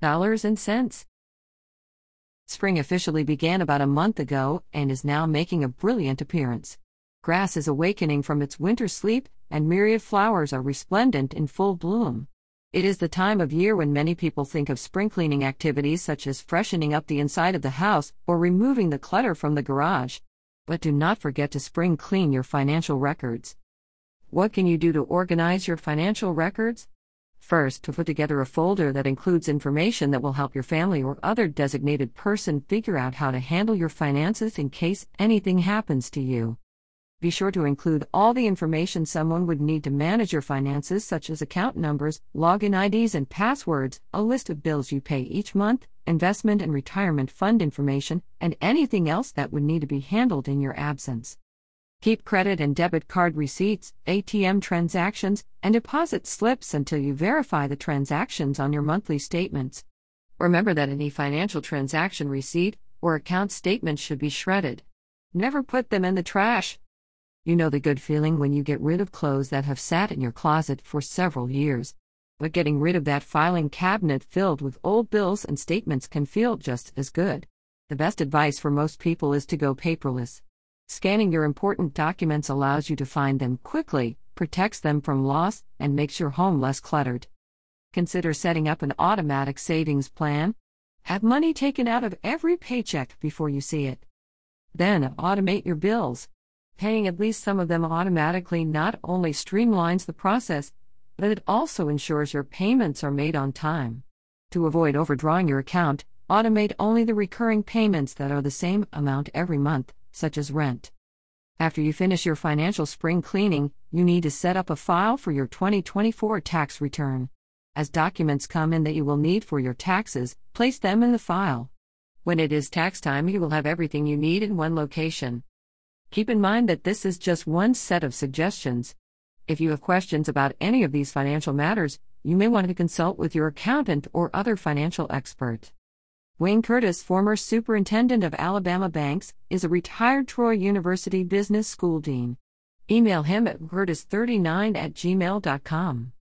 Dollars and cents. Spring officially began about a month ago and is now making a brilliant appearance. Grass is awakening from its winter sleep, and myriad flowers are resplendent in full bloom. It is the time of year when many people think of spring cleaning activities such as freshening up the inside of the house or removing the clutter from the garage. But do not forget to spring clean your financial records. What can you do to organize your financial records? First, to put together a folder that includes information that will help your family or other designated person figure out how to handle your finances in case anything happens to you. Be sure to include all the information someone would need to manage your finances, such as account numbers, login IDs and passwords, a list of bills you pay each month, investment and retirement fund information, and anything else that would need to be handled in your absence. Keep credit and debit card receipts, ATM transactions, and deposit slips until you verify the transactions on your monthly statements. Remember that any financial transaction receipt or account statement should be shredded. Never put them in the trash. You know the good feeling when you get rid of clothes that have sat in your closet for several years. But getting rid of that filing cabinet filled with old bills and statements can feel just as good. The best advice for most people is to go paperless. Scanning your important documents allows you to find them quickly, protects them from loss, and makes your home less cluttered. Consider setting up an automatic savings plan. Have money taken out of every paycheck before you see it. Then automate your bills. Paying at least some of them automatically not only streamlines the process, but it also ensures your payments are made on time. To avoid overdrawing your account, automate only the recurring payments that are the same amount every month, such as rent. After you finish your financial spring cleaning, you need to set up a file for your 2024 tax return. As documents come in that you will need for your taxes, place them in the file. When it is tax time, you will have everything you need in one location. Keep in mind that this is just one set of suggestions. If you have questions about any of these financial matters, you may want to consult with your accountant or other financial expert. Wayne Curtis, former superintendent of Alabama Banks, is a retired Troy University Business School dean. Email him at curtis39@gmail.com.